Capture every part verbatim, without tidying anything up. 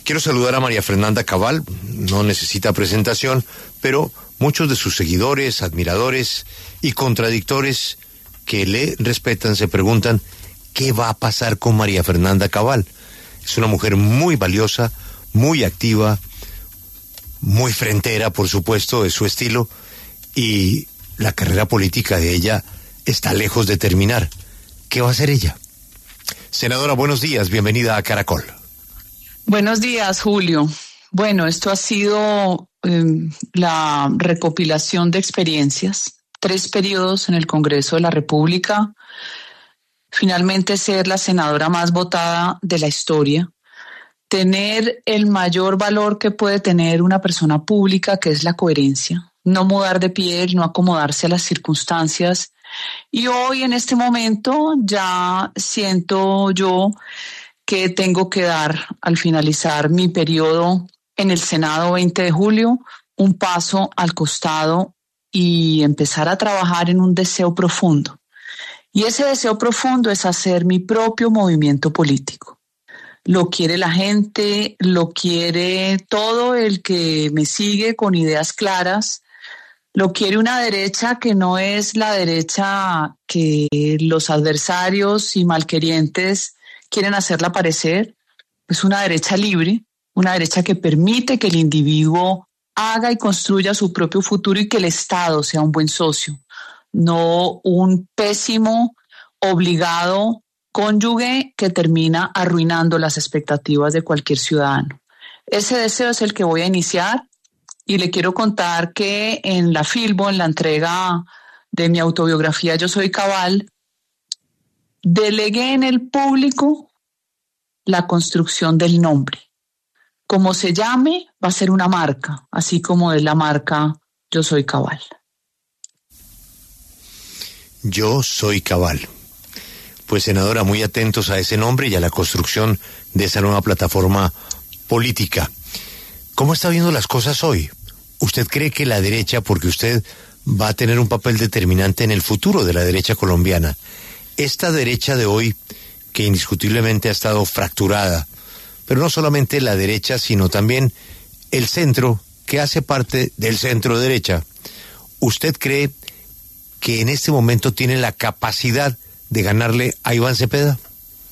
Quiero saludar a María Fernanda Cabal, no necesita presentación, pero muchos de sus seguidores, admiradores y contradictores que le respetan se preguntan ¿qué va a pasar con María Fernanda Cabal? Es una mujer muy valiosa, muy activa, muy frentera, por supuesto, es su estilo, y la carrera política de ella está lejos de terminar. ¿Qué va a hacer ella? Senadora, buenos días, bienvenida a Caracol. Buenos días, Julio. Bueno, esto ha sido eh, la recopilación de experiencias, tres periodos en el Congreso de la República, finalmente ser la senadora más votada de la historia, tener el mayor valor que puede tener una persona pública, que es la coherencia, no mudar de piel, no acomodarse a las circunstancias. Y hoy, en este momento, ya siento yo que tengo que dar, al finalizar mi periodo en el Senado veinte de julio, un paso al costado y empezar a trabajar en un deseo profundo. Y ese deseo profundo es hacer mi propio movimiento político. Lo quiere la gente, lo quiere todo el que me sigue con ideas claras, lo quiere una derecha que no es la derecha que los adversarios y malquerientes quieren hacerla parecer. Es una derecha libre, una derecha que permite que el individuo haga y construya su propio futuro y que el Estado sea un buen socio, no un pésimo, obligado cónyuge que termina arruinando las expectativas de cualquier ciudadano. Ese deseo es el que voy a iniciar y le quiero contar que en la Filbo, en la entrega de mi autobiografía Yo Soy Cabal, delegué en el público la construcción del nombre. Como se llame, va a ser una marca, así como es la marca Yo Soy Cabal. Yo Soy Cabal. Pues, senadora, muy atentos a ese nombre y a la construcción de esa nueva plataforma política. ¿Cómo está viendo las cosas hoy? ¿Usted cree que la derecha, porque usted va a tener un papel determinante en el futuro de la derecha colombiana, esta derecha de hoy, que indiscutiblemente ha estado fracturada, pero no solamente la derecha, sino también el centro, que hace parte del centro derecha, ¿usted cree que en este momento tiene la capacidad de ganarle a Iván Cepeda?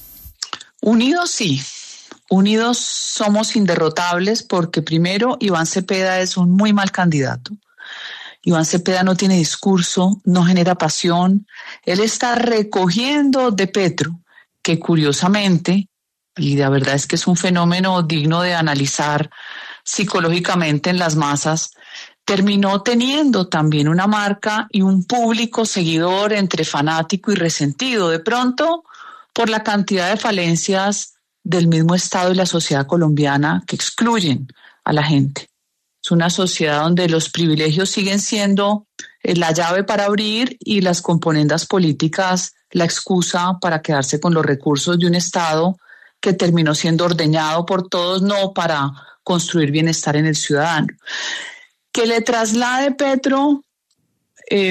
Unidos sí, unidos somos inderrotables porque primero Iván Cepeda es un muy mal candidato. Iván Cepeda no tiene discurso, no genera pasión, él está recogiendo de Petro, que curiosamente, y la verdad es que es un fenómeno digno de analizar psicológicamente en las masas, terminó teniendo también una marca y un público seguidor entre fanático y resentido, de pronto por la cantidad de falencias del mismo Estado y la sociedad colombiana que excluyen a la gente. Es una sociedad donde los privilegios siguen siendo la llave para abrir y las componendas políticas la excusa para quedarse con los recursos de un Estado que terminó siendo ordeñado por todos, no para construir bienestar en el ciudadano. Que le traslade Petro eh,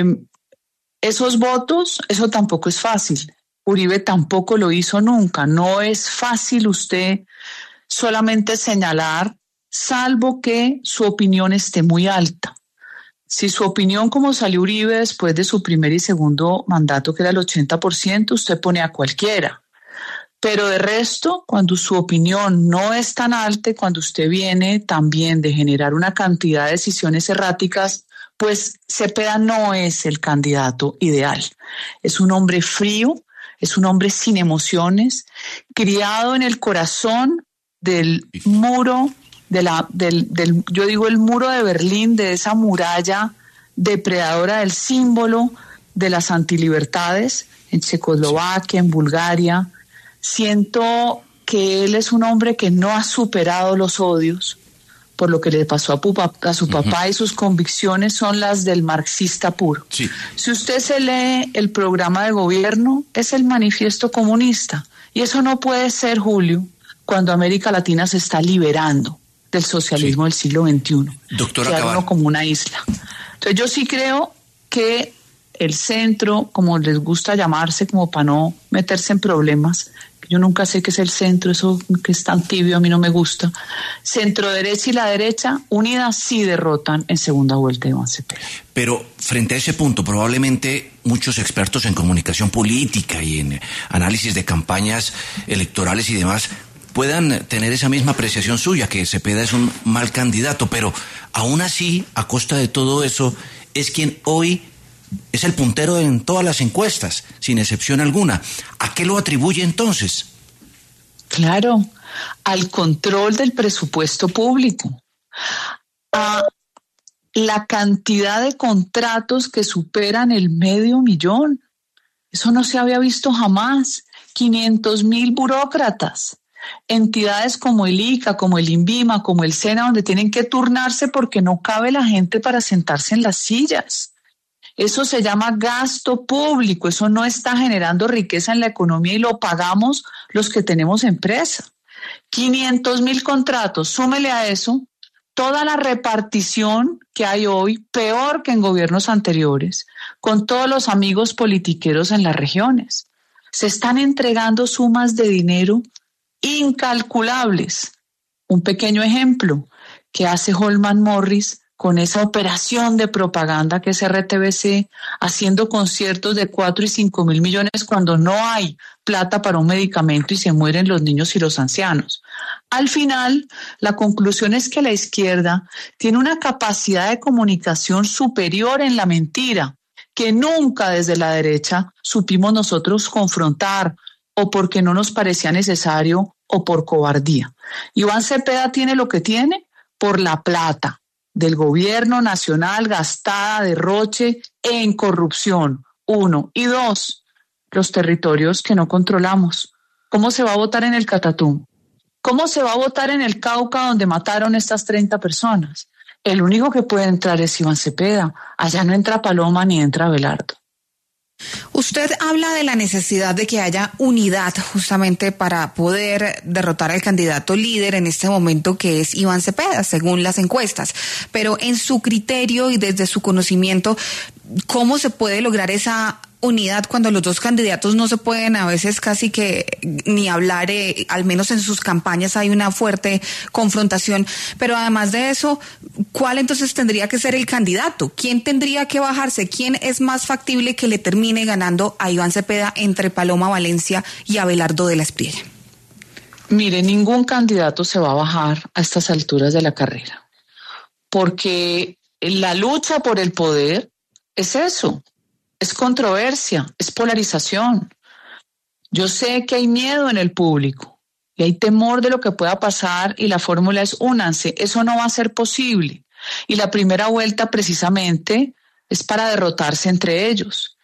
esos votos, eso tampoco es fácil. Uribe tampoco lo hizo nunca. No es fácil usted solamente señalar, salvo que su opinión esté muy alta. Si su opinión, como salió Uribe después de su primer y segundo mandato, que era el ochenta por ciento, usted pone a cualquiera. Pero de resto, cuando su opinión no es tan alta, cuando usted viene también de generar una cantidad de decisiones erráticas, pues Cepeda no es el candidato ideal. Es un hombre frío, es un hombre sin emociones, criado en el corazón del muro, de la, del, del, yo digo el muro de Berlín, de esa muralla depredadora del símbolo de las antilibertades en Checoslovaquia, en Bulgaria. Siento que él es un hombre que no ha superado los odios por lo que le pasó a, pupa, a su papá, uh-huh. Y sus convicciones son las del marxista puro. Sí. Si usted se lee el programa de gobierno, es el manifiesto comunista. Y eso no puede ser, Julio, cuando América Latina se está liberando del socialismo, sí, del siglo veintiuno. Doctora Cabal. Cabal. Como una isla. Entonces yo sí creo que el centro, como les gusta llamarse, como para no meterse en problemas, yo nunca sé qué es el centro, eso que es tan tibio, a mí no me gusta. Centro derecha y la derecha, unidas, sí derrotan en segunda vuelta a Iván Cepeda. Pero frente a ese punto, probablemente muchos expertos en comunicación política y en análisis de campañas electorales y demás puedan tener esa misma apreciación suya, que Cepeda es un mal candidato, pero aún así, a costa de todo eso, es quien hoy es el puntero en todas las encuestas, sin excepción alguna. ¿A qué lo atribuye entonces? Claro, al control del presupuesto público, a la cantidad de contratos que superan el medio millón. Eso no se había visto jamás. quinientos mil burócratas, entidades como el I C A, como el INVIMA, como el SENA, donde tienen que turnarse porque no cabe la gente para sentarse en las sillas. Eso se llama gasto público, eso no está generando riqueza en la economía y lo pagamos los que tenemos empresa. quinientos mil contratos, súmele a eso toda la repartición que hay hoy, peor que en gobiernos anteriores, con todos los amigos politiqueros en las regiones. Se están entregando sumas de dinero incalculables. Un pequeño ejemplo que hace Holman Morris con esa operación de propaganda que es R T V C, haciendo conciertos de cuatro y cinco mil millones cuando no hay plata para un medicamento y se mueren los niños y los ancianos. Al final, la conclusión es que la izquierda tiene una capacidad de comunicación superior en la mentira, que nunca desde la derecha supimos nosotros confrontar, o porque no nos parecía necesario, o por cobardía. Iván Cepeda tiene lo que tiene por la plata del gobierno nacional gastada, derroche en corrupción, uno. Y dos, los territorios que no controlamos. ¿Cómo se va a votar en el Catatumbo? ¿Cómo se va a votar en el Cauca donde mataron estas treinta personas? El único que puede entrar es Iván Cepeda. Allá no entra Paloma ni entra Abelardo. Usted habla de la necesidad de que haya unidad justamente para poder derrotar al candidato líder en este momento que es Iván Cepeda, según las encuestas. Pero en su criterio y desde su conocimiento, ¿cómo se puede lograr esa unidad cuando los dos candidatos no se pueden a veces casi que ni hablar, eh, al menos en sus campañas hay una fuerte confrontación? Pero además de eso, ¿cuál entonces tendría que ser el candidato? ¿Quién tendría que bajarse? ¿Quién es más factible que le termine ganando a Iván Cepeda entre Paloma Valencia y Abelardo de la Espriella? Mire, ningún candidato se va a bajar a estas alturas de la carrera, porque la lucha por el poder es eso. Es controversia, es polarización. Yo sé que hay miedo en el público y hay temor de lo que pueda pasar y la fórmula es únanse. Eso no va a ser posible. Y la primera vuelta precisamente es para derrotarse entre ellos.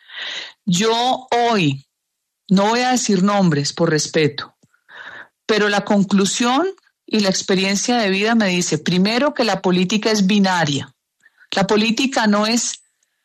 Yo hoy, no voy a decir nombres por respeto, pero la conclusión y la experiencia de vida me dice, primero, que la política es binaria. La política no es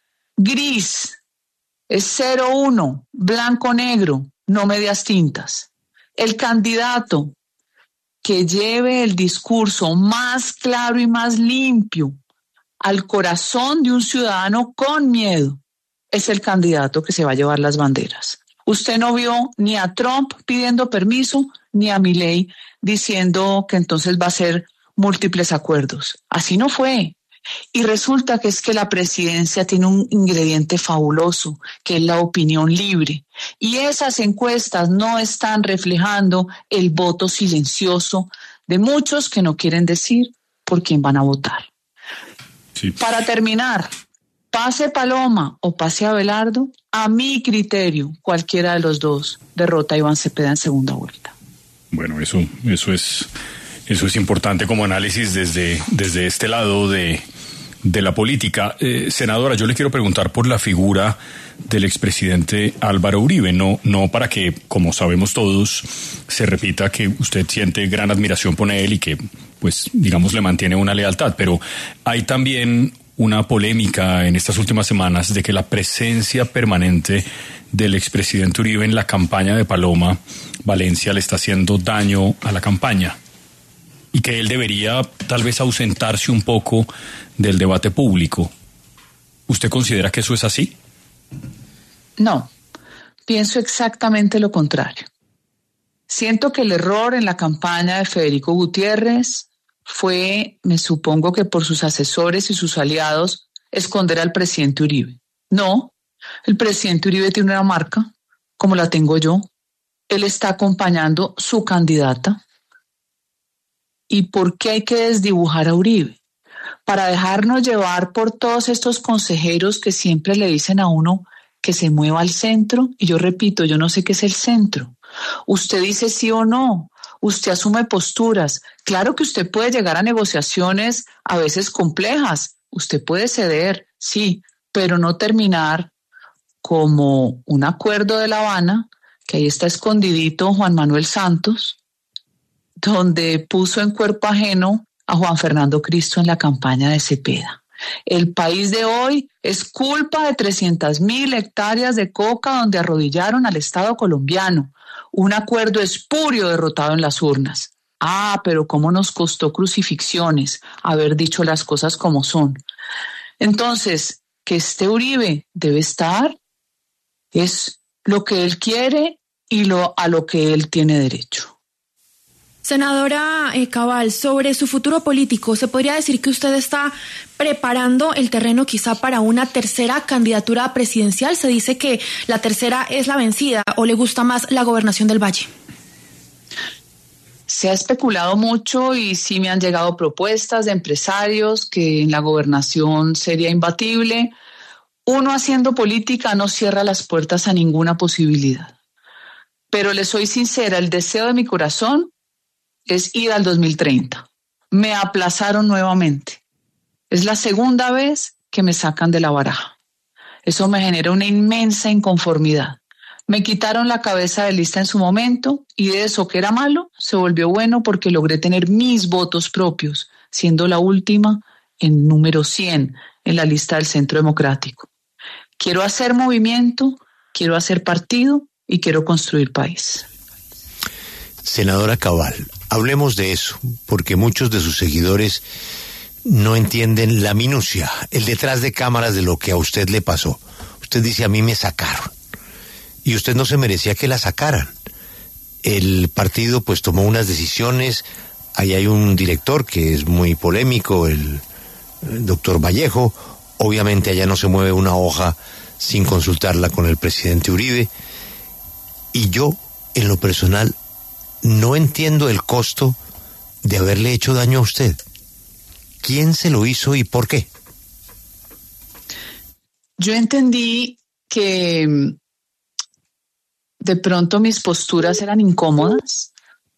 gris, es cero uno, blanco-negro, no medias tintas. El candidato que lleve el discurso más claro y más limpio al corazón de un ciudadano con miedo es el candidato que se va a llevar las banderas. Usted no vio ni a Trump pidiendo permiso, ni a Milei diciendo que entonces va a ser múltiples acuerdos. Así no fue. Y resulta que es que la presidencia tiene un ingrediente fabuloso, que es la opinión libre. Y esas encuestas no están reflejando el voto silencioso de muchos que no quieren decir por quién van a votar. Sí. Para terminar, pase Paloma o pase Abelardo, a mi criterio, cualquiera de los dos derrota a Iván Cepeda en segunda vuelta. Bueno, eso, eso es, eso es importante como análisis desde, desde este lado de... de la política. Eh, senadora, yo le quiero preguntar por la figura del expresidente Álvaro Uribe, no, no para que, como sabemos todos, se repita que usted siente gran admiración por él y que, pues, digamos, le mantiene una lealtad, pero hay también una polémica en estas últimas semanas de que la presencia permanente del expresidente Uribe en la campaña de Paloma Valencia le está haciendo daño a la campaña y que él debería tal vez ausentarse un poco del debate público. ¿Usted considera que eso es así? No, pienso exactamente lo contrario. Siento que el error en la campaña de Federico Gutiérrez fue, me supongo que por sus asesores y sus aliados, esconder al presidente Uribe. No, el presidente Uribe tiene una marca, como la tengo yo. Él está acompañando su candidata. ¿Y por qué hay que desdibujar a Uribe? Para dejarnos llevar por todos estos consejeros que siempre le dicen a uno que se mueva al centro. Y yo repito, yo no sé qué es el centro. Usted dice sí o no. Usted asume posturas. Claro que usted puede llegar a negociaciones a veces complejas. Usted puede ceder, sí, pero no terminar como un acuerdo de La Habana, que ahí está escondidito Juan Manuel Santos, donde puso en cuerpo ajeno a Juan Fernando Cristo en la campaña de Cepeda. El país de hoy es culpa de trescientas mil hectáreas de coca donde arrodillaron al Estado colombiano. Un acuerdo espurio derrotado en las urnas. Ah, pero cómo nos costó crucifixiones haber dicho las cosas como son. Entonces, que este Uribe debe estar es lo que él quiere y lo, a lo que él tiene derecho. Senadora eh, Cabal, sobre su futuro político, ¿se podría decir que usted está preparando el terreno quizá para una tercera candidatura presidencial? Se dice que la tercera es la vencida, ¿o le gusta más la gobernación del Valle? Se ha especulado mucho y sí me han llegado propuestas de empresarios que en la gobernación sería imbatible. Uno haciendo política no cierra las puertas a ninguna posibilidad. Pero le soy sincera, el deseo de mi corazón es ir al dos mil treinta. Me aplazaron nuevamente. Es la segunda vez que me sacan de la baraja. Eso me genera una inmensa inconformidad. Me quitaron la cabeza de lista en su momento y de eso que era malo se volvió bueno porque logré tener mis votos propios, siendo la última en número cien en la lista del Centro Democrático. Quiero hacer movimiento, quiero hacer partido y quiero construir país. Senadora Cabal, hablemos de eso, porque muchos de sus seguidores no entienden la minucia, el detrás de cámaras de lo que a usted le pasó. Usted dice, a mí me sacaron, y usted no se merecía que la sacaran. El partido pues tomó unas decisiones, ahí hay un director que es muy polémico, el, el doctor Vallejo, obviamente allá no se mueve una hoja sin consultarla con el presidente Uribe, y yo, en lo personal, no entiendo el costo de haberle hecho daño a usted. ¿Quién se lo hizo y por qué? Yo entendí que de pronto mis posturas eran incómodas.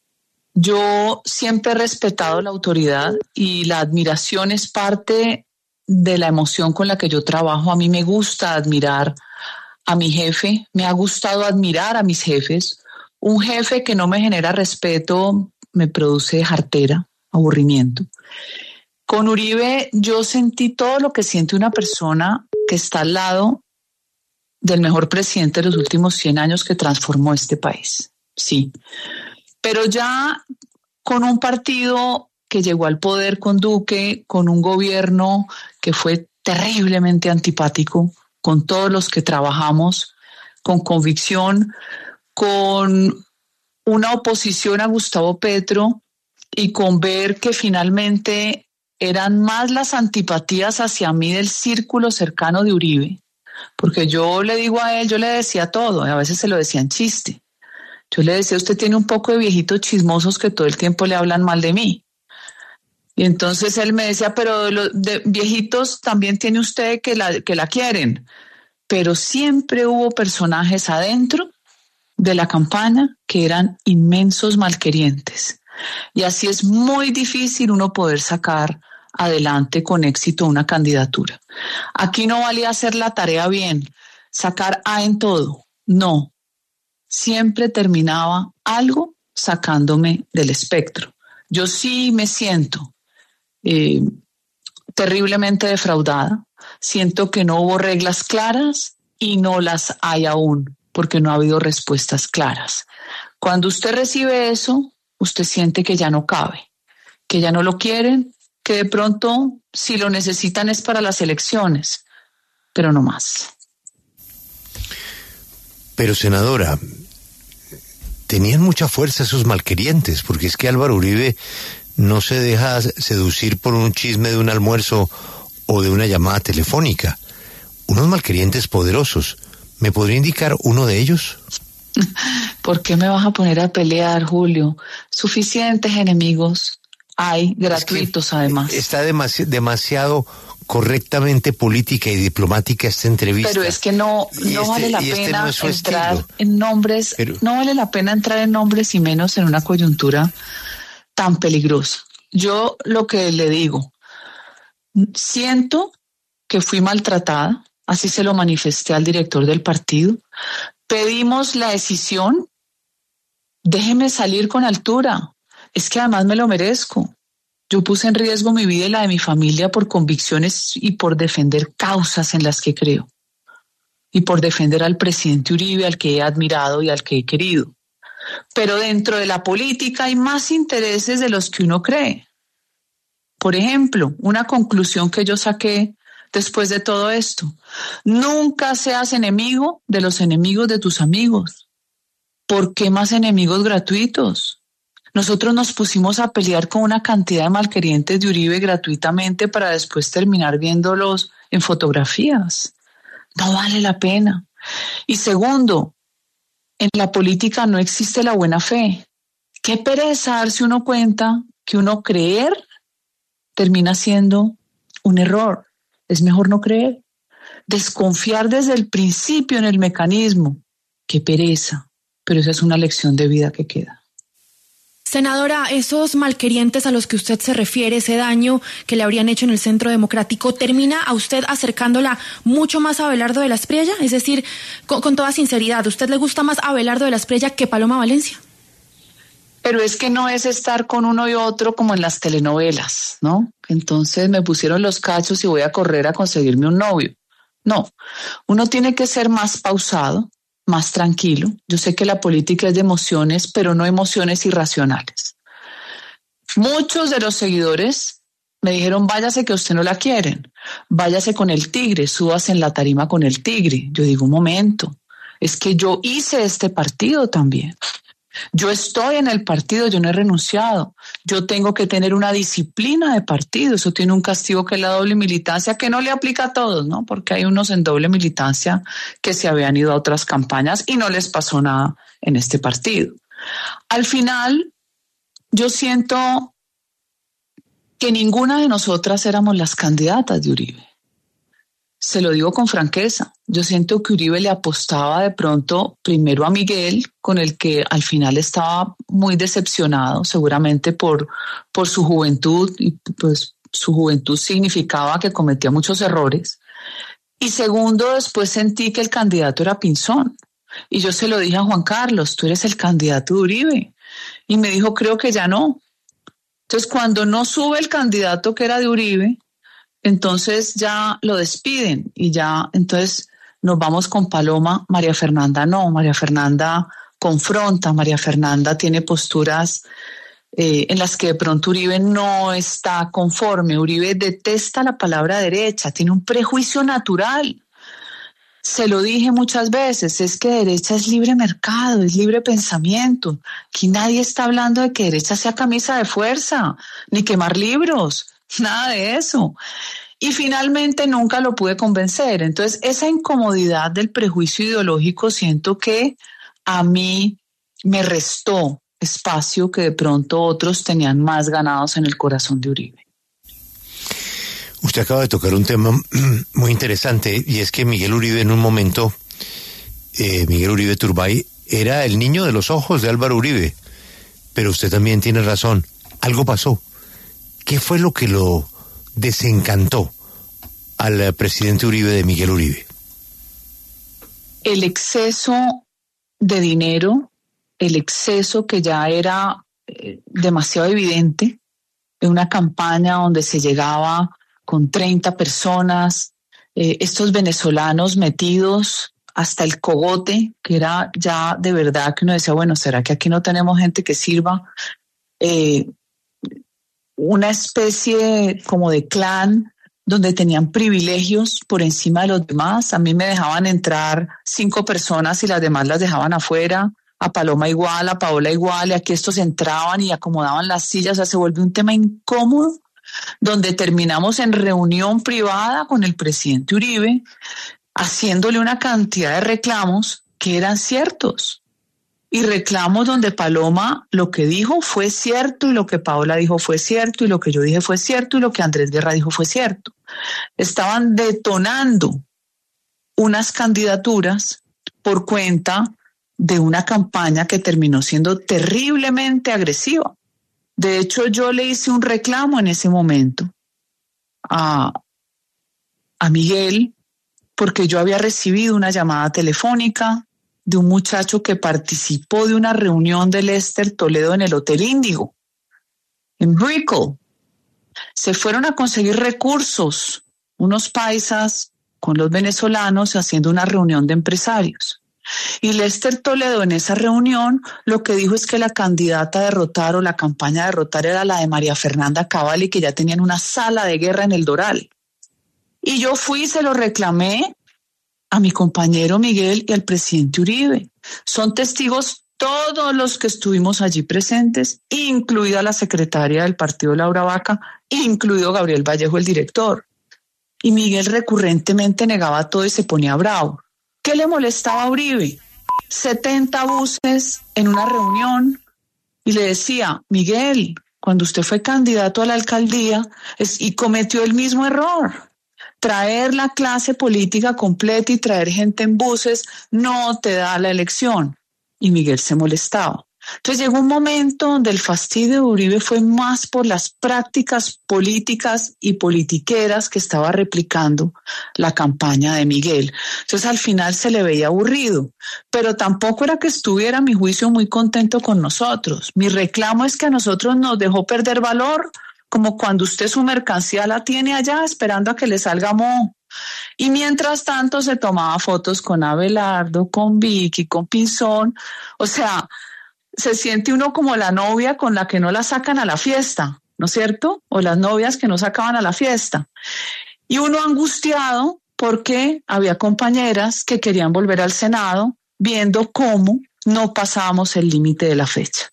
Yo siempre he respetado la autoridad y la admiración es parte de la emoción con la que yo trabajo. A mí me gusta admirar a mi jefe, me ha gustado admirar a mis jefes. Un jefe que no me genera respeto me produce jartera, aburrimiento. Con Uribe yo sentí todo lo que siente una persona que está al lado del mejor presidente de los últimos cien años que transformó este país. Sí, pero ya con un partido que llegó al poder con Duque, con un gobierno que fue terriblemente antipático, con todos los que trabajamos con convicción, con una oposición a Gustavo Petro y con ver que finalmente eran más las antipatías hacia mí del círculo cercano de Uribe, porque yo le digo a él, yo le decía todo, y a veces se lo decía en chiste. Yo le decía, usted tiene un poco de viejitos chismosos que todo el tiempo le hablan mal de mí. Y entonces él me decía, pero de los de viejitos también tiene usted que la, que la quieren. Pero siempre hubo personajes adentro de la campaña que eran inmensos malquerientes. Y así es muy difícil uno poder sacar adelante con éxito una candidatura. Aquí no valía hacer la tarea bien, sacar A en todo. No, siempre terminaba algo sacándome del espectro. Yo sí me siento eh, terriblemente defraudada. Siento que no hubo reglas claras y no las hay aún, porque no ha habido respuestas claras. Cuando usted recibe eso, usted siente que ya no cabe, que ya no lo quieren, que de pronto si lo necesitan es para las elecciones, pero no más. Pero senadora, tenían mucha fuerza esos malquerientes, porque es que Álvaro Uribe no se deja seducir por un chisme de un almuerzo o de una llamada telefónica. Unos malquerientes poderosos. ¿Me podría indicar uno de ellos? ¿Por qué me vas a poner a pelear, Julio? Suficientes enemigos hay, gratuitos es que además. Está demasi- demasiado correctamente política y diplomática esta entrevista. Pero es que no, no este, vale la pena este no es entrar estilo. en nombres, Pero... no vale la pena entrar en nombres y menos en una coyuntura tan peligrosa. Yo lo que le digo, siento que fui maltratada, así se lo manifesté al director del partido. Pedimos la decisión, déjeme salir con altura, es que además me lo merezco. Yo puse en riesgo mi vida y la de mi familia por convicciones y por defender causas en las que creo. Y por defender al presidente Uribe, al que he admirado y al que he querido. Pero dentro de la política hay más intereses de los que uno cree. Por ejemplo, una conclusión que yo saqué después de todo esto. Nunca seas enemigo de los enemigos de tus amigos. ¿Por qué más enemigos gratuitos? Nosotros nos pusimos a pelear con una cantidad de malquerientes de Uribe gratuitamente para después terminar viéndolos en fotografías. No vale la pena. Y segundo, en la política no existe la buena fe. Qué pereza darse uno cuenta que uno creer termina siendo un error. Es mejor no creer. Desconfiar desde el principio en el mecanismo. Qué pereza. Pero esa es una lección de vida que queda. Senadora, esos malquerientes a los que usted se refiere, ese daño que le habrían hecho en el Centro Democrático, ¿termina a usted acercándola mucho más a Abelardo de la Espriella? Es decir, con, con toda sinceridad, ¿a usted le gusta más Abelardo de la Espriella que Paloma Valencia? Pero es que no es estar con uno y otro como en las telenovelas, ¿no? Entonces me pusieron los cachos y voy a correr a conseguirme un novio. No, uno tiene que ser más pausado, más tranquilo. Yo sé que la política es de emociones, pero no emociones irracionales. Muchos de los seguidores me dijeron, váyase que usted no la quieren, váyase con el tigre, súbase en la tarima con el tigre. Yo digo, un momento, es que yo hice este partido también. Yo estoy en el partido, yo no he renunciado. Yo tengo que tener una disciplina de partido. Eso tiene un castigo que es la doble militancia, que no le aplica a todos, ¿no? Porque hay unos en doble militancia que se habían ido a otras campañas y no les pasó nada en este partido. Al final, yo siento que ninguna de nosotras éramos las candidatas de Uribe. Se lo digo con franqueza. Yo siento que Uribe le apostaba de pronto primero a Miguel, con el que al final estaba muy decepcionado, seguramente por, por su juventud, y pues su juventud significaba que cometía muchos errores. Y segundo, después sentí que el candidato era Pinzón. Y yo se lo dije a Juan Carlos, tú eres el candidato de Uribe. Y me dijo, creo que ya no. Entonces, cuando no sube el candidato que era de Uribe, entonces ya lo despiden y ya, entonces nos vamos con Paloma. María Fernanda no, María Fernanda confronta, María Fernanda tiene posturas eh, en las que de pronto Uribe no está conforme. Uribe detesta la palabra derecha, tiene un prejuicio natural. Se lo dije muchas veces, es que derecha es libre mercado, es libre pensamiento. Aquí nadie está hablando de que derecha sea camisa de fuerza, ni quemar libros. Nada de eso. Y finalmente nunca lo pude convencer. Entonces, esa incomodidad del prejuicio ideológico siento que a mí me restó espacio que de pronto otros tenían más ganados en el corazón de Uribe. Usted acaba de tocar un tema muy interesante, y es que Miguel Uribe en un momento, eh, Miguel Uribe Turbay, era el niño de los ojos de Álvaro Uribe. Pero usted también tiene razón, algo pasó. ¿Qué fue lo que lo desencantó al presidente Uribe de Miguel Uribe? El exceso de dinero, el exceso que ya era eh, demasiado evidente, en una campaña donde se llegaba con treinta personas, eh, estos venezolanos metidos hasta el cogote, que era ya de verdad que uno decía, bueno, ¿será que aquí no tenemos gente que sirva? Eh, una especie como de clan donde tenían privilegios por encima de los demás. A mí me dejaban entrar cinco personas y las demás las dejaban afuera. a Paloma igual, a Paola igual, y aquí estos entraban y acomodaban las sillas, o sea, se vuelve un tema incómodo, donde terminamos en reunión privada con el presidente Uribe, haciéndole una cantidad de reclamos que eran ciertos. Y reclamos donde Paloma lo que dijo fue cierto, y lo que Paola dijo fue cierto, y lo que yo dije fue cierto, y lo que Andrés Guerra dijo fue cierto. Estaban detonando unas candidaturas por cuenta de una campaña que terminó siendo terriblemente agresiva. De hecho, yo le hice un reclamo en ese momento a, a Miguel, porque yo había recibido una llamada telefónica de un muchacho que participó de una reunión de Lester Toledo en el Hotel Índigo, en Brickell. Se fueron a conseguir recursos, unos paisas con los venezolanos haciendo una reunión de empresarios. Y Lester Toledo en esa reunión lo que dijo es que la candidata a derrotar o la campaña a derrotar era la de María Fernanda Cabal y que ya tenían una sala de guerra en el Doral. Y yo fui y se lo reclamé a mi compañero Miguel y al presidente Uribe. Son testigos todos los que estuvimos allí presentes, incluida la secretaria del partido Laura Vaca, incluido Gabriel Vallejo, el director. Y Miguel recurrentemente negaba todo y se ponía bravo. ¿Qué le molestaba a Uribe? setenta buses en una reunión y le decía, Miguel, cuando usted fue candidato a la alcaldía es, y cometió el mismo error, traer la clase política completa y traer gente en buses no te da la elección. Y Miguel se molestaba. Entonces llegó un momento donde el fastidio de Uribe fue más por las prácticas políticas y politiqueras que estaba replicando la campaña de Miguel. Entonces al final se le veía aburrido, pero tampoco era que estuviera, a mi juicio, muy contento con nosotros. Mi reclamo es que a nosotros nos dejó perder valor, como cuando usted su mercancía la tiene allá esperando a que le salga moho. Y mientras tanto se tomaba fotos con Abelardo, con Vicky, con Pinzón. O sea, se siente uno como la novia con la que no la sacan a la fiesta, ¿no es cierto? O las novias que no sacaban a la fiesta. Y uno angustiado porque había compañeras que querían volver al Senado viendo cómo no pasábamos el límite de la fecha.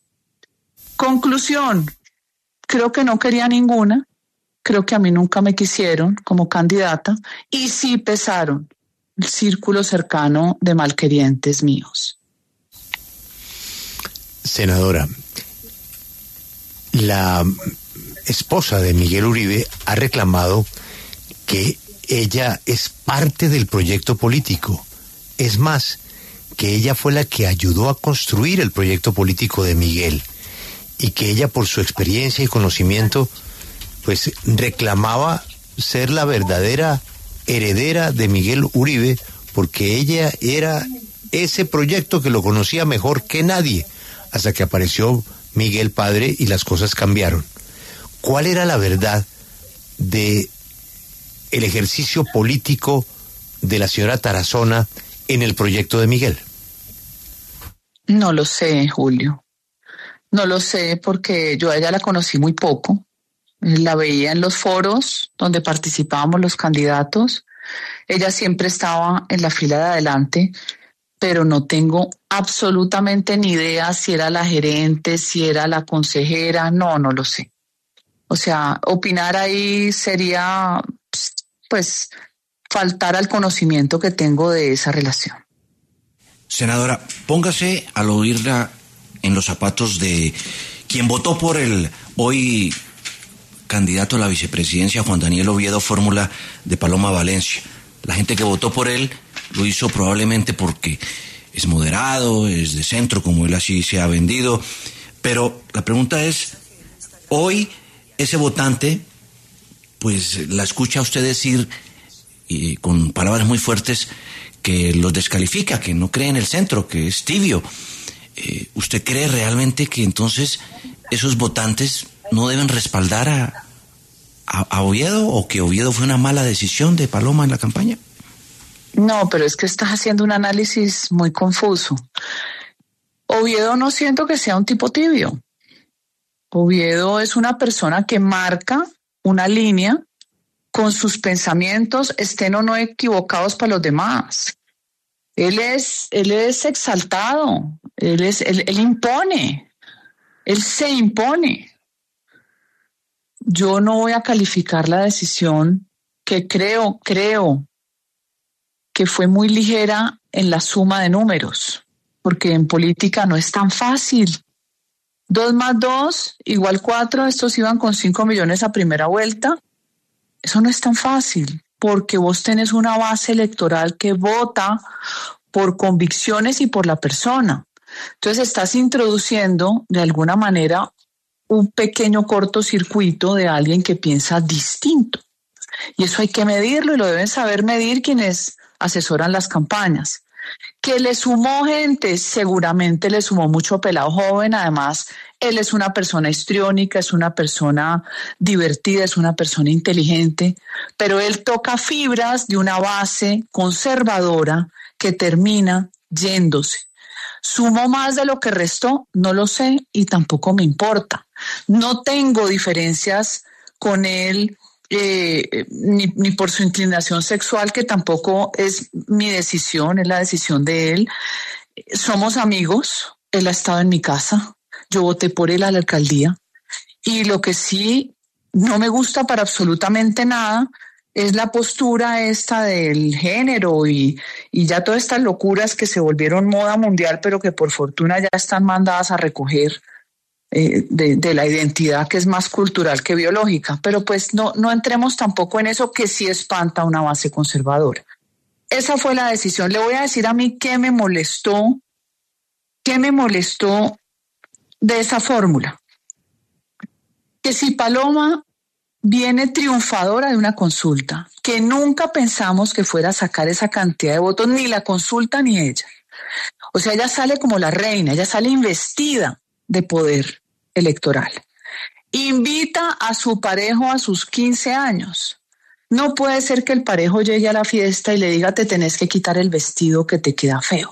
Conclusión, creo que no quería ninguna. Creo que a mí nunca me quisieron como candidata y sí pesaron el círculo cercano de malquerientes míos. Senadora, la esposa de Miguel Uribe ha reclamado que ella es parte del proyecto político. Es más, que ella fue la que ayudó a construir el proyecto político de Miguel y que ella, por su experiencia y conocimiento, pues reclamaba ser la verdadera heredera de Miguel Uribe, porque ella era ese proyecto que lo conocía mejor que nadie, hasta que apareció Miguel padre y las cosas cambiaron. ¿Cuál era la verdad de el ejercicio político de la señora Tarazona en el proyecto de Miguel? No lo sé, Julio. No lo sé porque yo a ella la conocí muy poco. La veía en los foros donde participábamos los candidatos. Ella siempre estaba en la fila de adelante, pero no tengo absolutamente ni idea si era la gerente, si era la consejera, no, no lo sé. O sea, opinar ahí sería, pues, faltar al conocimiento que tengo de esa relación. Senadora, póngase al oírla en los zapatos de quien votó por el hoy candidato a la vicepresidencia, Juan Daniel Oviedo, fórmula de Paloma Valencia. La gente que votó por él lo hizo probablemente porque es moderado, es de centro, como él así se ha vendido. Pero la pregunta es, hoy ese votante, pues la escucha a usted decir, y con palabras muy fuertes, que los descalifica, que no cree en el centro, que es tibio. Eh, ¿Usted cree realmente que entonces esos votantes no deben respaldar a, a, a Oviedo, o que Oviedo fue una mala decisión de Paloma en la campaña? No, pero es que estás haciendo un análisis muy confuso. Oviedo no siento que sea un tipo tibio. Oviedo es una persona que marca una línea con sus pensamientos, estén o no equivocados para los demás. Él es, él es exaltado, Él, es, él, él impone, él se impone. Yo no voy a calificar la decisión que creo, creo que fue muy ligera en la suma de números, porque en política no es tan fácil. Dos más dos igual cuatro, estos iban con cinco millones a primera vuelta. Eso no es tan fácil, porque vos tenés una base electoral que vota por convicciones y por la persona. Entonces estás introduciendo de alguna manera un pequeño cortocircuito de alguien que piensa distinto. Y eso hay que medirlo y lo deben saber medir quienes asesoran las campañas. Que le sumó gente, seguramente le sumó mucho pelado joven. Además, él es una persona histriónica, es una persona divertida, es una persona inteligente, pero él toca fibras de una base conservadora que termina yéndose. ¿Sumó más de lo que restó? No lo sé y tampoco me importa. No tengo diferencias con él. Eh, ni, ni por su inclinación sexual, que tampoco es mi decisión, es la decisión de él. Somos amigos, él ha estado en mi casa, yo voté por él a la alcaldía, y lo que sí no me gusta para absolutamente nada es la postura esta del género y, y ya todas estas locuras que se volvieron moda mundial, pero que por fortuna ya están mandadas a recoger. Eh, de, de la identidad, que es más cultural que biológica, pero pues no, no entremos tampoco en eso, que sí espanta una base conservadora. Esa fue la decisión. Le voy a decir a mí qué me molestó, qué me molestó de esa fórmula. Que si Paloma viene triunfadora de una consulta, que nunca pensamos que fuera a sacar esa cantidad de votos, ni la consulta ni ella. O sea, ella sale como la reina, ella sale investida de poder electoral. Invita a su parejo a sus quince años. No puede ser que el parejo llegue a la fiesta y le diga: te tenés que quitar el vestido que te queda feo.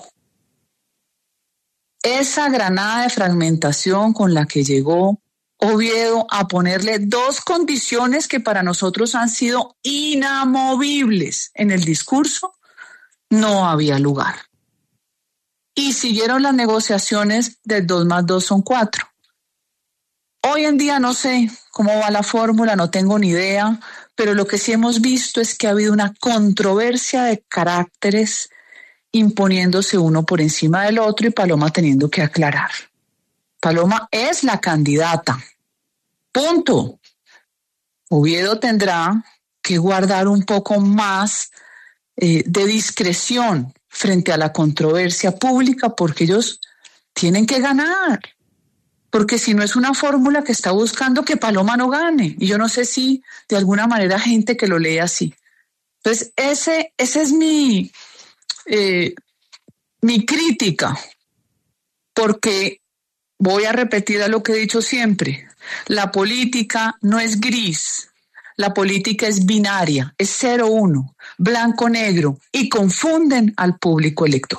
Esa granada de fragmentación con la que llegó Oviedo a ponerle dos condiciones que para nosotros han sido inamovibles en el discurso, no había lugar. Y siguieron las negociaciones del dos más dos son cuatro. Hoy en día no sé cómo va la fórmula, no tengo ni idea, pero lo que sí hemos visto es que ha habido una controversia de caracteres imponiéndose uno por encima del otro y Paloma teniendo que aclarar. Paloma es la candidata. Punto. Oviedo tendrá que guardar un poco más eh, de discreción frente a la controversia pública, porque ellos tienen que ganar, porque si no es una fórmula que está buscando que Paloma no gane, y yo no sé si de alguna manera gente que lo lee así. Entonces ese, ese es mi, eh, mi crítica, porque voy a repetir a lo que he dicho siempre, la política no es gris. La política es binaria, es cero uno, blanco-negro, y confunden al público elector.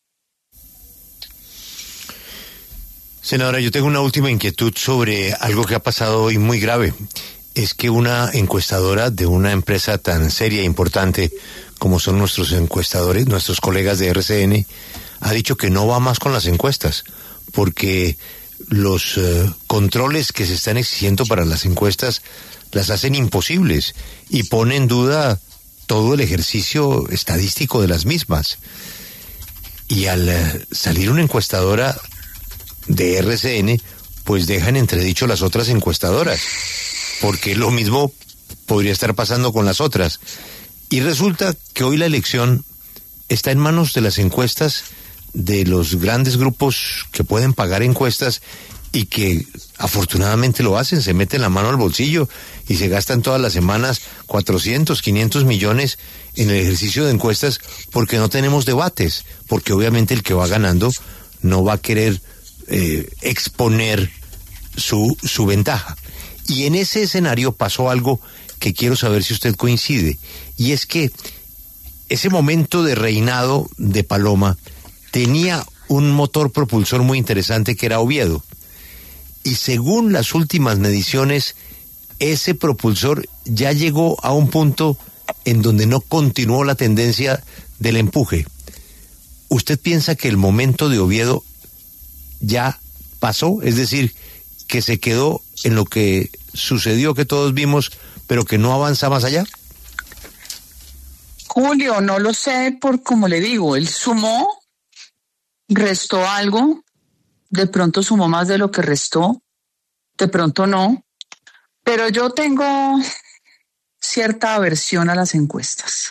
Senadora, yo tengo una última inquietud sobre algo que ha pasado hoy muy grave. Es que una encuestadora de una empresa tan seria e importante como son nuestros encuestadores, nuestros colegas de R C N, ha dicho que no va más con las encuestas, porque los uh, controles que se están exigiendo para las encuestas las hacen imposibles y pone en duda todo el ejercicio estadístico de las mismas. Y al uh, salir una encuestadora de R C N, pues dejan entredicho las otras encuestadoras, porque lo mismo podría estar pasando con las otras. Y resulta que hoy la elección está en manos de las encuestas de los grandes grupos que pueden pagar encuestas y que afortunadamente lo hacen, se meten la mano al bolsillo y se gastan todas las semanas cuatrocientos, quinientos millones en el ejercicio de encuestas, porque no tenemos debates, porque obviamente el que va ganando no va a querer eh, exponer su, su ventaja. Y en ese escenario pasó algo que quiero saber si usted coincide, y es que ese momento de reinado de Paloma tenía un motor propulsor muy interesante que era Oviedo. Y según las últimas mediciones, ese propulsor ya llegó a un punto en donde no continuó la tendencia del empuje. ¿Usted piensa que el momento de Oviedo ya pasó, es decir, que se quedó en lo que sucedió, que todos vimos, pero que no avanza más allá? Julio, no lo sé, por como le digo, él sumó, restó algo, de pronto sumó más de lo que restó, de pronto no, pero yo tengo cierta aversión a las encuestas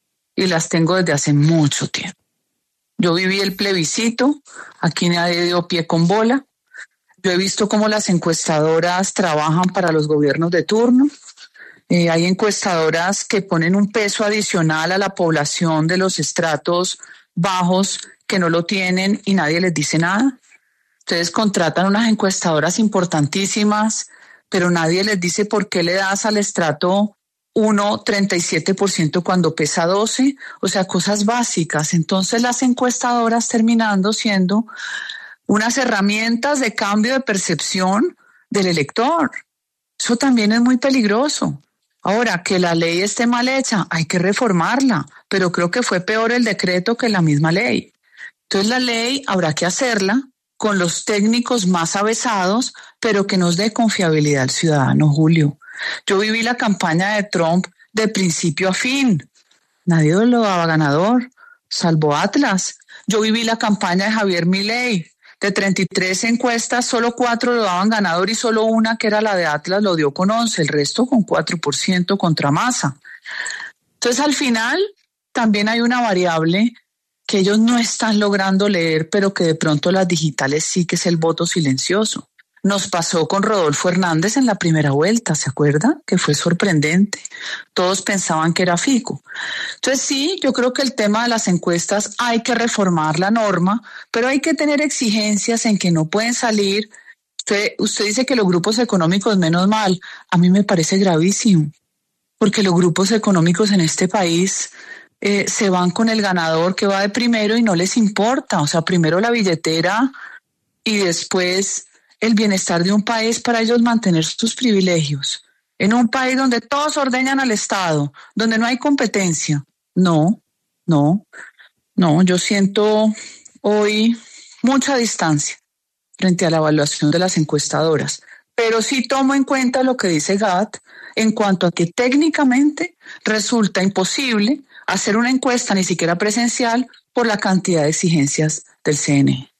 y las tengo desde hace mucho tiempo. Yo viví el plebiscito, aquí nadie dio pie con bola. Yo he visto cómo las encuestadoras trabajan para los gobiernos de turno. Eh, hay encuestadoras que ponen un peso adicional a la población de los estratos bajos que no lo tienen y nadie les dice nada. Ustedes contratan unas encuestadoras importantísimas, pero nadie les dice por qué le das al estrato uno treinta y siete por ciento cuando pesa doce, o sea, cosas básicas. Entonces las encuestadoras terminando siendo unas herramientas de cambio de percepción del elector. Eso también es muy peligroso. Ahora, que la ley esté mal hecha, hay que reformarla, pero creo que fue peor el decreto que la misma ley. Entonces la ley habrá que hacerla con los técnicos más avesados, pero que nos dé confiabilidad al ciudadano, Julio. Yo viví la campaña de Trump de principio a fin. Nadie lo daba ganador, salvo Atlas. Yo viví la campaña de Javier Milei. De treinta y tres encuestas, solo cuatro lo daban ganador y solo una, que era la de Atlas, lo dio con once, el resto con cuatro por ciento contra Massa. Entonces, al final, también hay una variable que ellos no están logrando leer, pero que de pronto las digitales sí, que es el voto silencioso. Nos pasó con Rodolfo Hernández en la primera vuelta, ¿se acuerda? Que fue sorprendente. Todos pensaban que era Fico. Entonces sí, yo creo que el tema de las encuestas hay que reformar la norma, pero hay que tener exigencias en que no pueden salir. Usted, usted dice que los grupos económicos menos mal. A mí me parece gravísimo, porque los grupos económicos en este país eh, se van con el ganador que va de primero y no les importa. O sea, primero la billetera y después el bienestar de un país para ellos mantener sus privilegios. En un país donde todos ordeñan al Estado, donde no hay competencia. No, no, no, yo siento hoy mucha distancia frente a la evaluación de las encuestadoras, pero sí tomo en cuenta lo que dice Gat en cuanto a que técnicamente resulta imposible hacer una encuesta ni siquiera presencial por la cantidad de exigencias del C N E.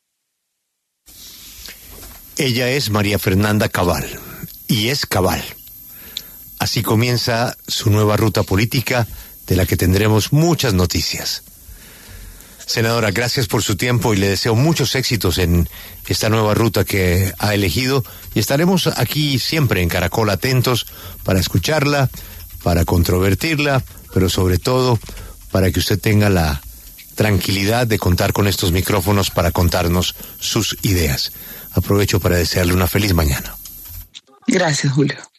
Ella es María Fernanda Cabal, y es Cabal. Así comienza su nueva ruta política, de la que tendremos muchas noticias. Senadora, gracias por su tiempo y le deseo muchos éxitos en esta nueva ruta que ha elegido, y estaremos aquí siempre en Caracol atentos para escucharla, para controvertirla, pero sobre todo para que usted tenga la tranquilidad de contar con estos micrófonos para contarnos sus ideas. Aprovecho para desearle una feliz mañana. Gracias, Julio.